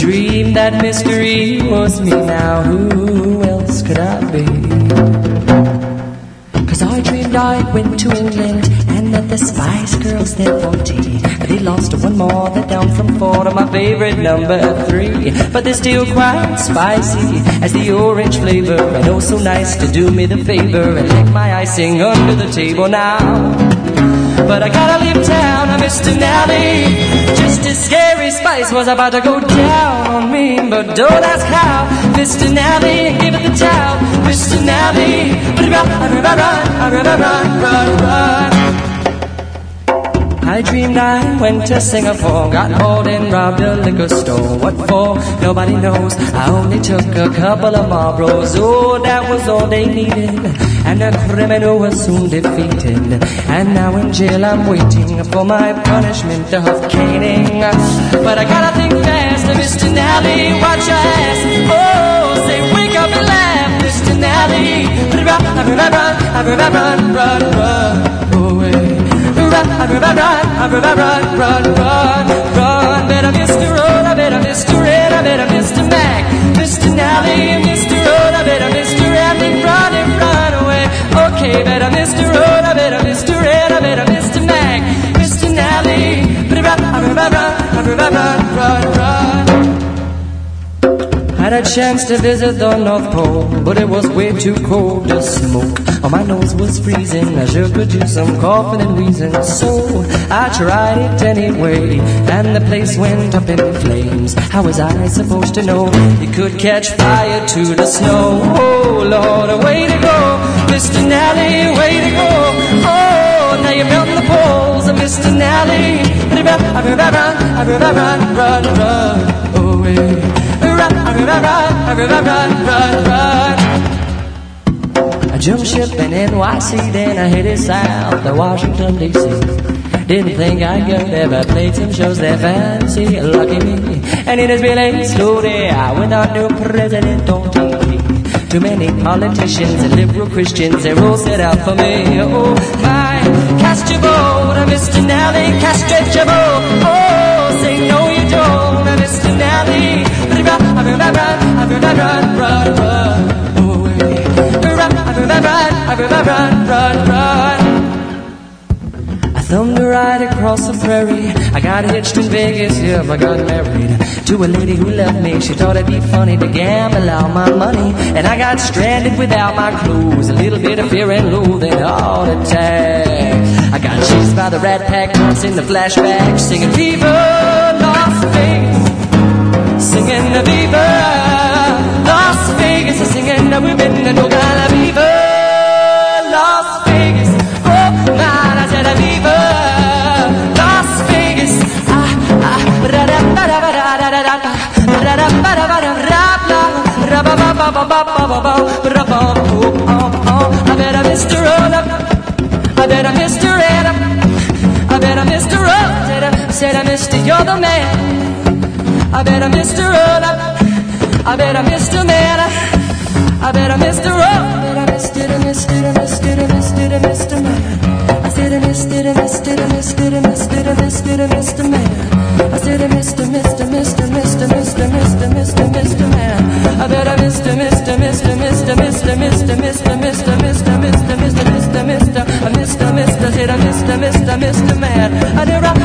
dreamed that mystery was me. Now who else could I be? 'Cause I dreamed I went to England and that the Spice Girls there for tea. But they lost one more, they're down from 4 to my favorite number 3. But they're still quite spicy as the orange flavor, and oh so nice to do me the favor and lick my icing under the table now. But I gotta leave town, Mr. Nally. Just as Scary Spice was about to go down on me, but don't ask how, Mr. Nally, give it the towel, Mr. Nally. Run. I dreamed I went to Singapore, got hauled and robbed a liquor store. What for? Nobody knows. I only took a couple of Marlboros. Oh, that was all they needed, and the criminal was soon defeated. And now in jail I'm waiting for my punishment of caning. But I gotta think fast, Mr. Nally, watch your ass. Oh, say wake up and laugh, Mr. Nally. Run away. Run, better Mr. Road, I better Mr. Red, I better Mr. Mac, Mr. Nally, Mr. Road, I better Mr. Red, and run away. Okay, better Mr. Road, I better Mr. Red, I better Mr. Mac, Mr. Nally, run. Had a chance to visit the North Pole, but it was way too cold to smoke. Oh, my nose was freezing, I sure could use some coughing and wheezing. So I tried it anyway, and the place went up in flames. How was I supposed to know it could catch fire to the snow? Oh, Lord, way to go, Mr. Nally, way to go. Oh, now you're melting the poles, Mr. Nally. Run away. Run. I jumped ship in NYC, then I headed south to Washington, D.C. Didn't think I could ever play some shows that fancy, lucky me. And in a really slow day, I went on to president on TV. Too many politicians and liberal Christians, they all set out for me. Oh, my, cast your vote, Mr. Nally, cast your vote. Oh, say no you don't, Mr. Nally. Run away. Run. I thumbed a ride across the prairie. I got hitched in Vegas, yeah, I got married to a lady who loved me. She thought it'd be funny to gamble all my money, and I got stranded without my clothes. A little bit of fear and loathing, heart attack. I got chased by the Rat Pack once in the flashback, singing Viva Las Vegas, singing the Viva Las Vegas, singing the women and no gala Viva Las Vegas. Oh man, I said Viva Las Vegas. I better Mr. Roll up, I better Mr. Red up, I better Mr. Roll, said I Mr. You're the man. I better Mr. Roll up, I better Mr. Man, I better Mr. Roll, I better Mr. Man. I said Mr. Man. I said Mr. Man. I said Mr. Man. I better Mr. Man. I do run.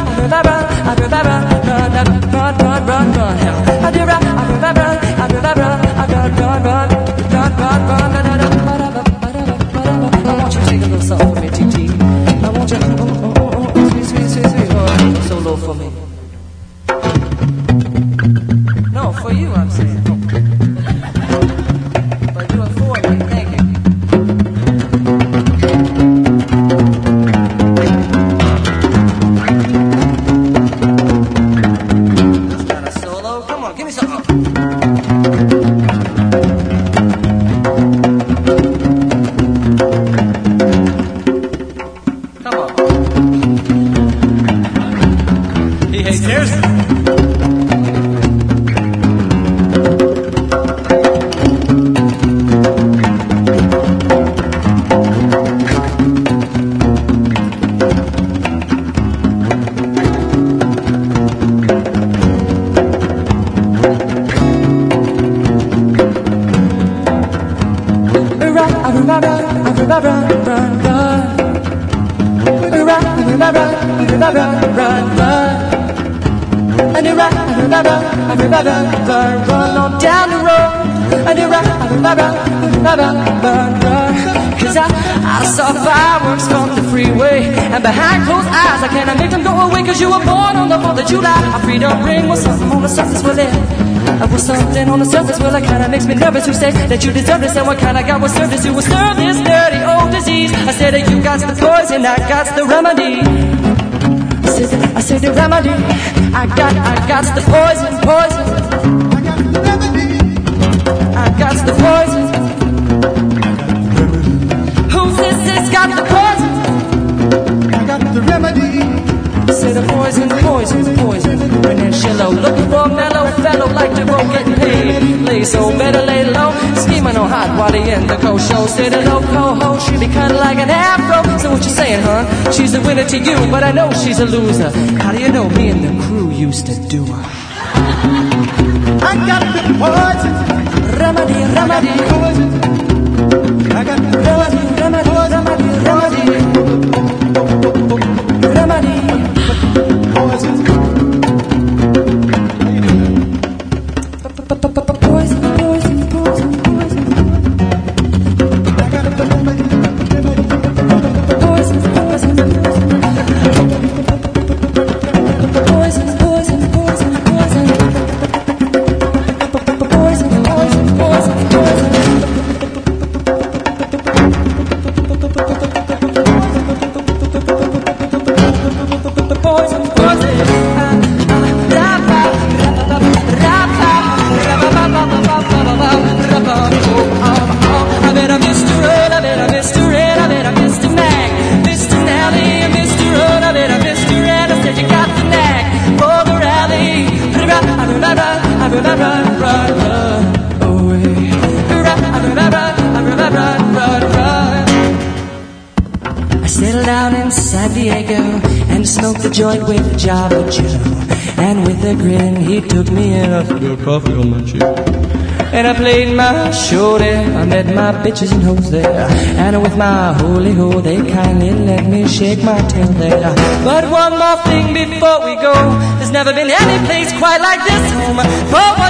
I want you to take a little something for me, TT. I want you to sweet, solo for me. No, for you, I'm saying. But do it for me, thank you. That's not a solo. Come on, give me something. run, run, run, run. Run, run, run, run, run, run, run. And you run, run, run, run, run, run on down the road. And you run, run, run, run, run. 'Cause I saw fireworks from the freeway, and behind closed eyes I cannot make them go away. 'Cause you were born on the 4th of July. A freedom ring was something on the surface, well it was something on the surface. Well it kinda makes me nervous to say that you deserve this. And what kind of God will serve this? You will serve this dirty old disease. I said that you got the poison, I got the remedy. I said the remedy. I got the poison, poison. I got the poison. Who's this got the poison? I got the remedy. Say the poison, poison, poison. When they're shallow, looking for a mellow fellow like to go getting paid. Lay so better lay low, scheming on hot while they in the cold show. Say the loco ho, she be cut like an afro. So what you saying, huh? She's a winner to you, but I know she's a loser. How do you know? Me and the crew used to do her. I got the poison. Remedy, remedy. I got the remedy, remedy, remedy, remedy. Remedy. Poison. Poison, poison, poison, poison. I got the remedy, remedy. Poison, poison, poison, poison, poison, poison, poison. Poison, poison, poison, poison. San Diego and smoked the joint with Java Joe. And with a grin he took me in a spilled coffee on my cheek. And I played my show there, I met my bitches and hoes there. And with my holy ho they kindly let me shake my tail there. But one more thing before we go, there's never been any place quite like this home.